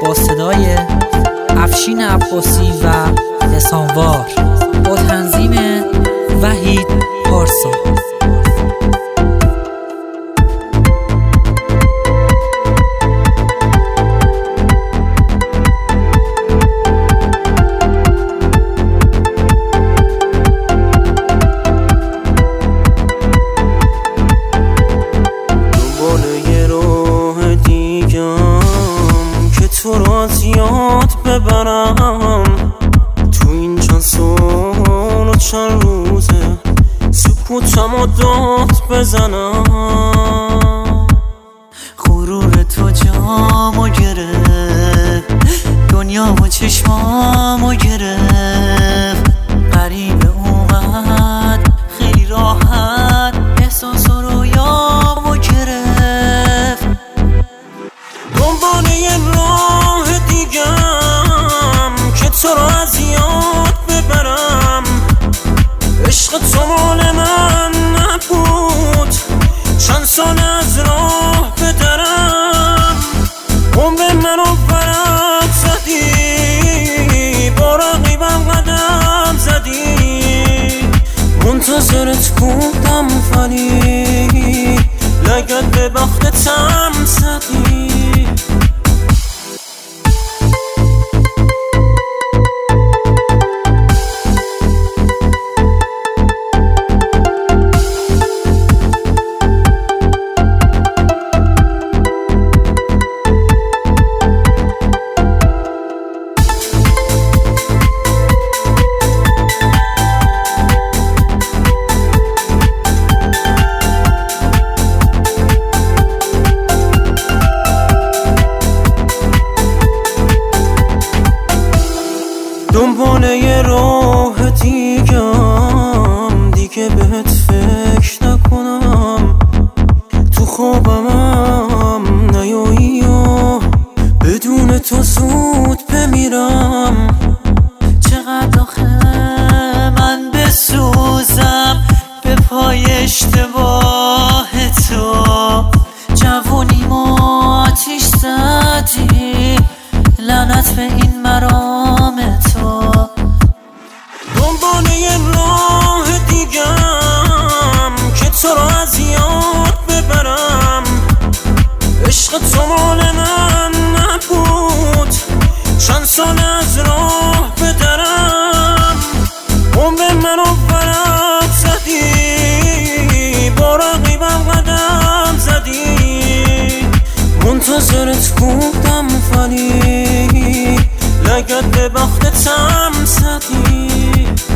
با صدای افشین عباسی و حسانوار با تنظیم وحید پارسا. تو را زیاد ببرم تو این چند سال و چند روزه سکوتم و داد بزنم. غرور تو جامو گرفت، دنیا و چشمامو گرفت، غریبه اومد خیلی راحت احساس و رویامو گرفت. دنبال یه راه دیگم که تو را از یاد ببرم. عشق تو مال من نبود، چند سال از راه بدرم. عمر منو برق زدی، با رقیبم قدم زدی، منتظرت بودم ولی لگد به بختتم زدی. دنبال یه راه دیگم دیگه بهت فکر نکنم. تو خوابم نیایی و بدون تو زود بمیرم. چقدر آخه من بسوزم به پای اشتباه تو، جوونیمو آتیش زدی، لعنت به این مرام تو. دنبال یه راه دیگم که تو را از یاد ببرم. عشق تو مال من نبود، چند سال از راه بدرم. عمر منو برق زدی، با رقیبم قدم زدی، منتظرت بودم ولی لگد به بختتم زدی.